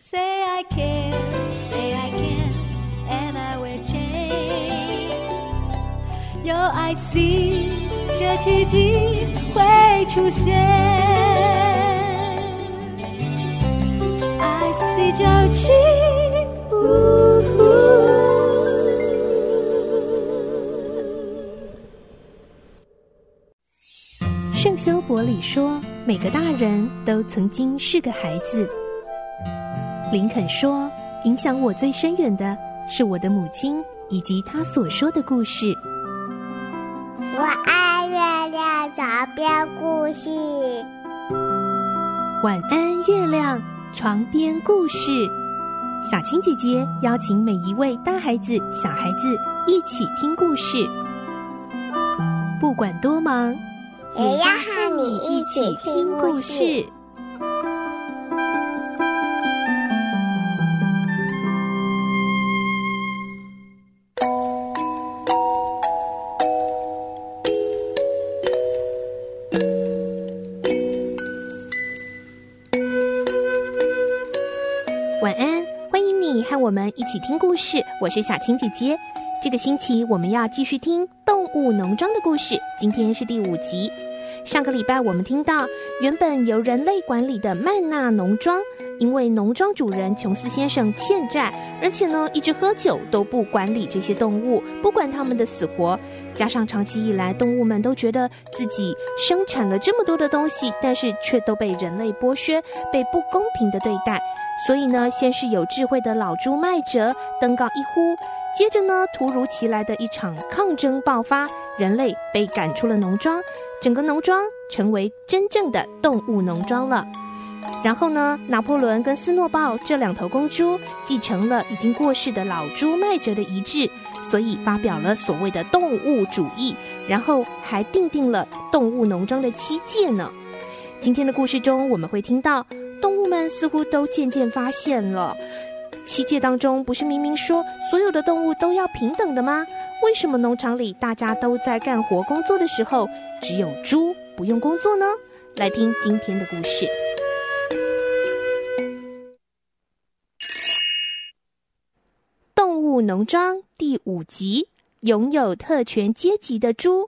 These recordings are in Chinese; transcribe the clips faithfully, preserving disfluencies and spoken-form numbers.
Say I can, say I can, and I will change. 有爱心，这奇迹会出现。I see 九七。 圣修伯里说，每个大人都曾经是个孩子。林肯说，影响我最深远的是我的母亲以及她所说的故事。 我爱月亮床边故事。 晚安，月亮床边故事。小青姐姐邀请每一位大孩子、小孩子一起听故事，不管多忙， 也要和你一起听故事。 晚安，欢迎你和我们一起听故事，我是小青姐姐。这个星期我们要继续听动物农庄的故事，今天是第五集。上个礼拜我们听到，原本由人类管理的曼纳农庄，因为农庄主人琼斯先生欠债，而且呢一直喝酒，都不管理这些动物，不管他们的死活。加上长期以来，动物们都觉得自己生产了这么多的东西，但是却都被人类剥削，被不公平的对待。所以呢，先是有智慧的老猪麦哲登高一呼，接着呢，突如其来的一场抗争爆发，人类被赶出了农庄，整个农庄成为真正的动物农庄了。然后呢，拿破仑跟斯诺鲍这两头公猪继承了已经过世的老猪麦哲的遗志，所以发表了所谓的动物主义，然后还订定了动物农庄的七戒呢。今天的故事中，我们会听到动物们似乎都渐渐发现了，七戒当中不是明明说所有的动物都要平等的吗？为什么农场里大家都在干活工作的时候，只有猪不用工作呢？来听今天的故事。动物农庄第五集，拥有特权阶级的猪。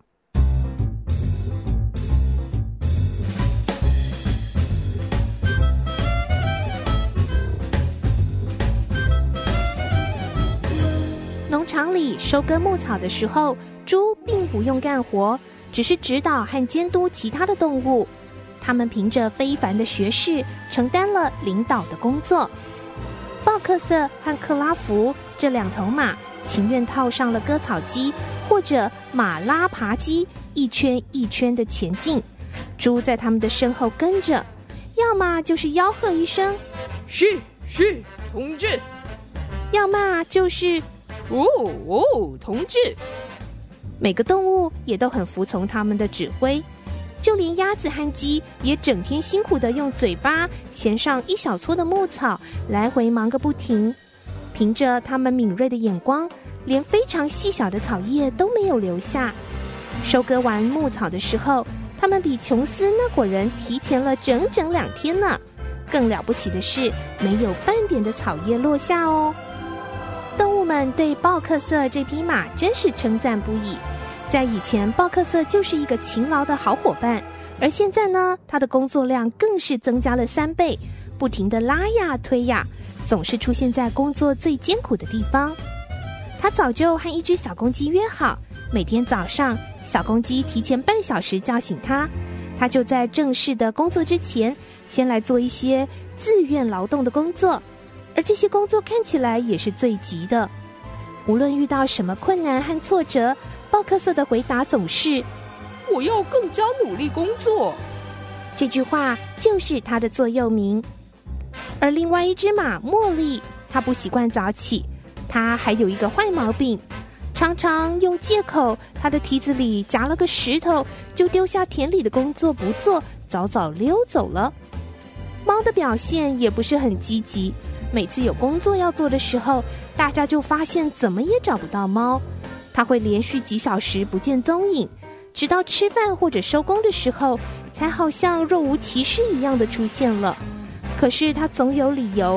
农场里收割牧草的时候，猪并不用干活，只是指导和监督其他的动物。他们凭着非凡的学识，承担了领导的工作。鲍克瑟和克拉福这两头马情愿套上了割草机或者马拉爬机，一圈一圈的前进。猪在他们的身后跟着，要么就是吆喝一声是是同志， 要么就是哦哦同志。 每个动物也都很服从他们的指挥，就连鸭子和鸡也整天辛苦地用嘴巴衔上一小撮的牧草，来回忙个不停。凭着他们敏锐的眼光，连非常细小的草叶都没有留下。收割完牧草的时候，他们比琼斯那伙人提前了整整两天呢。更了不起的是，没有半点的草叶落下哦。动物们对鲍克瑟这匹马真是称赞不已。在以前，鲍克瑟就是一个勤劳的好伙伴，而现在呢，他的工作量更是增加了三倍，不停地拉呀推呀，总是出现在工作最艰苦的地方。他早就和一只小公鸡约好，每天早上小公鸡提前半小时叫醒他，他就在正式的工作之前，先来做一些自愿劳动的工作，而这些工作看起来也是最急的。无论遇到什么困难和挫折，鲍克瑟的回答总是我要更加努力工作。 这句话就是他的座右铭。而另外一只马茉莉，他不习惯早起，他还有一个坏毛病，常常用借口他的蹄子里夹了个石头，就丢下田里的工作不做，早早溜走了。猫的表现也不是很积极，每次有工作要做的时候，大家就发现怎么也找不到猫，它会连续几小时不见踪影，直到吃饭或者收工的时候，才好像若无其事一样的出现了。可是它总有理由，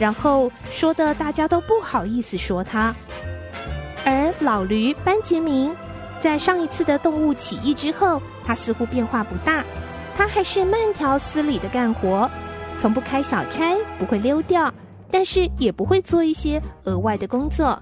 然后说的大家都不好意思说他。而老驴班杰明在上一次的动物起义之后，他似乎变化不大，他还是慢条斯理的干活，从不开小差，不会溜掉，但是也不会做一些额外的工作。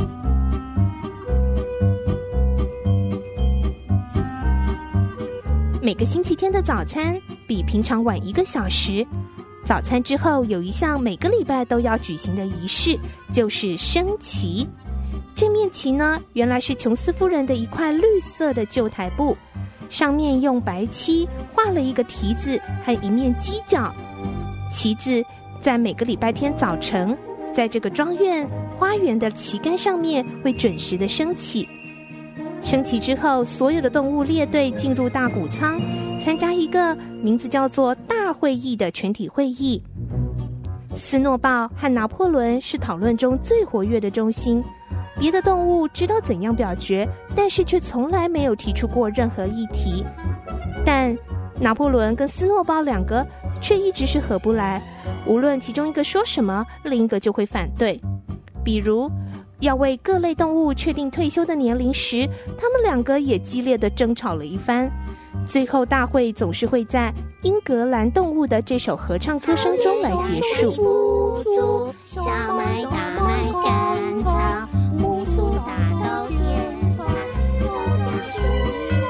每个星期天的早餐比平常晚一个小时，早餐之后有一项每个礼拜都要举行的仪式，就是升旗。这面旗呢，原来是琼斯夫人的一块绿色的旧台布，上面用白漆画了一个蹄子和一面犄角。旗子在每个礼拜天早晨，在这个庄院花园的旗杆上面会准时的升起。升旗之后，所有的动物列队进入大谷仓，参加一个名字叫做大会议的全体会议。斯诺豹和拿破仑是讨论中最活跃的中心，别的动物知道怎样表决，但是却从来没有提出过任何议题。但拿破仑跟斯诺豹两个却一直是合不来，无论其中一个说什么，另一个就会反对。比如要为各类动物确定退休的年龄时，他们两个也激烈的争吵了一番。最后大会总是会在英格兰动物的这首合唱歌声中来结束。 不足，小麦大麦甘草，木薯大豆甜菜，都将属于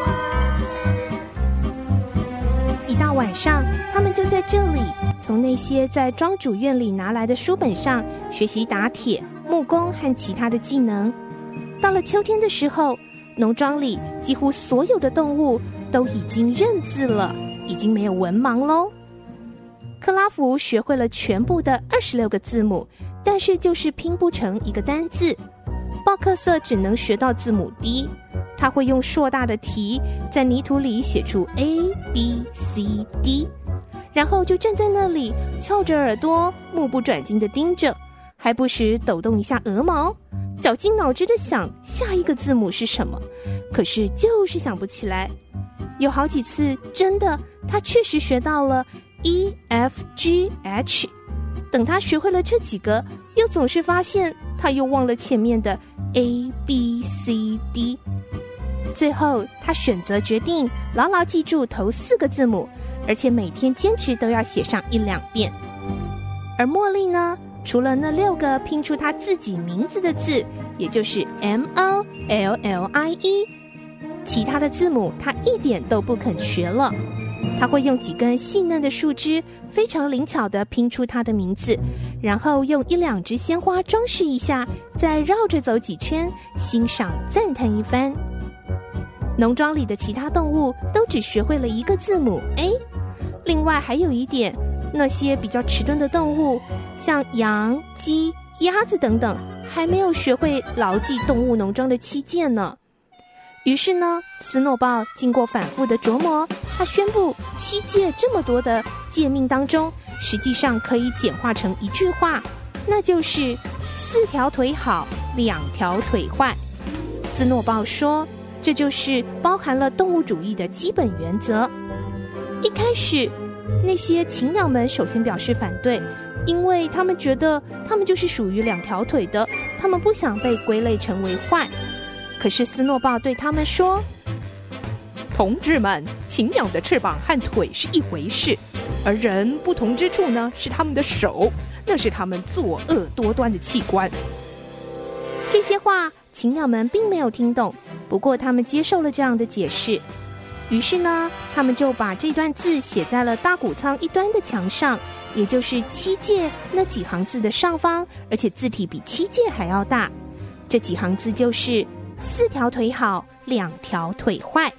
我们。 一到晚上，他们就在这里从那些在庄主院里拿来的书本上学习打铁、木工和其他的技能。到了秋天的时候，农庄里几乎所有的动物都已经认字了，已经没有文盲喽。克拉夫学会了全部的二十六个字母，但是就是拼不成一个单字。鲍克瑟只能学到字母 D， 他会用硕大的蹄在泥土里写出 A B C D， 然后就站在那里翘着耳朵，目不转睛地盯着，还不时抖动一下鹅毛，绞尽脑汁地想下一个字母是什么，可是就是想不起来。有好几次真的他确实学到了 E F G H， 等他学会了这几个，又总是发现他又忘了前面的 A B C D。 最后他选择决定牢牢记住头四个字母，而且每天坚持都要写上一两遍。而茉莉呢，除了那六个拼出他自己名字的字，也就是 M O L L I E， 其他的字母他一点都不肯学了。他会用几根细嫩的树枝非常灵巧地拼出他的名字，然后用一两只鲜花装饰一下，再绕着走几圈，欣赏赞叹一番。农庄里的其他动物都只学会了一个字母 A， 另外还有一点，那些比较迟钝的动物，像羊、鸡、鸭子等等，还没有学会牢记动物农庄的七戒呢。于是呢，斯诺豹经过反复的琢磨，他宣布七戒这么多的诫命当中，实际上可以简化成一句话，那就是四条腿好，两条腿坏。斯诺豹说，这就是包含了动物主义的基本原则。一开始那些禽鸟们首先表示反对，因为他们觉得他们就是属于两条腿的，他们不想被归类成为坏。可是斯诺豹对他们说， 同志们，禽鸟的翅膀和腿是一回事，而人不同之处呢，是他们的手，那是他们作恶多端的器官。 这些话禽鸟们并没有听懂，不过他们接受了这样的解释。于是呢，他们就把这段字写在了大谷仓一端的墙上，也就是七戒那几行字的上方，而且字体比七戒还要大。这几行字就是四条腿好，两条腿坏。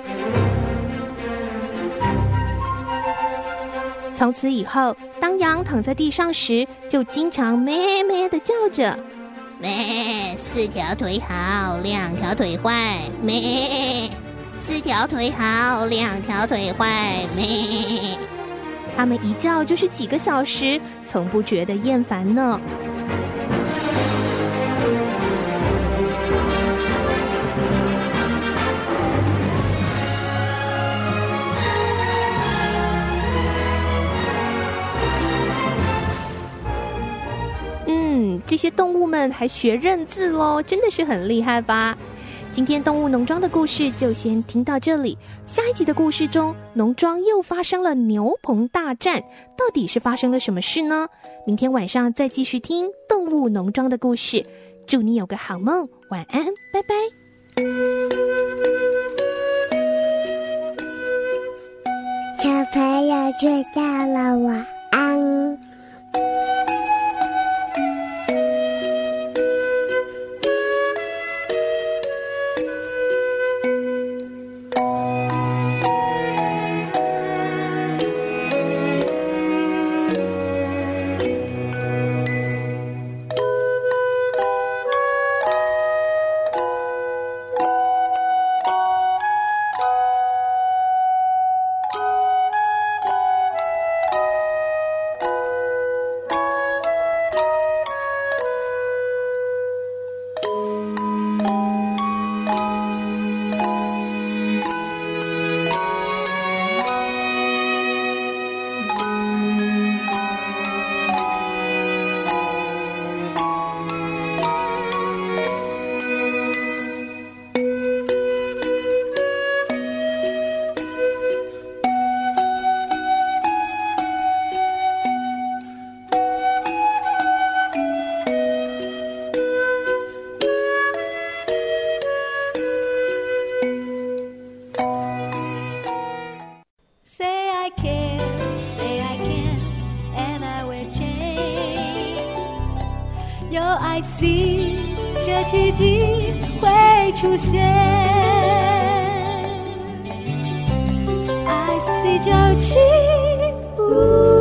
从此以后，当羊躺在地上时，就经常咩咩地叫着， 咩，四条腿好，两条腿坏，咩，四条腿好，两条腿坏，咩。 他们一叫就是几个小时，从不觉得厌烦呢。 嗯，这些动物们还学认字咯，真的是很厉害吧？今天动物农庄的故事就先听到这里，下一集的故事中，农庄又发生了牛棚大战，到底是发生了什么事呢？明天晚上再继续听动物农庄的故事。祝你有个好梦，晚安，拜拜。 小朋友睡觉了，晚安。 有I see 这奇迹会出现 I see 九七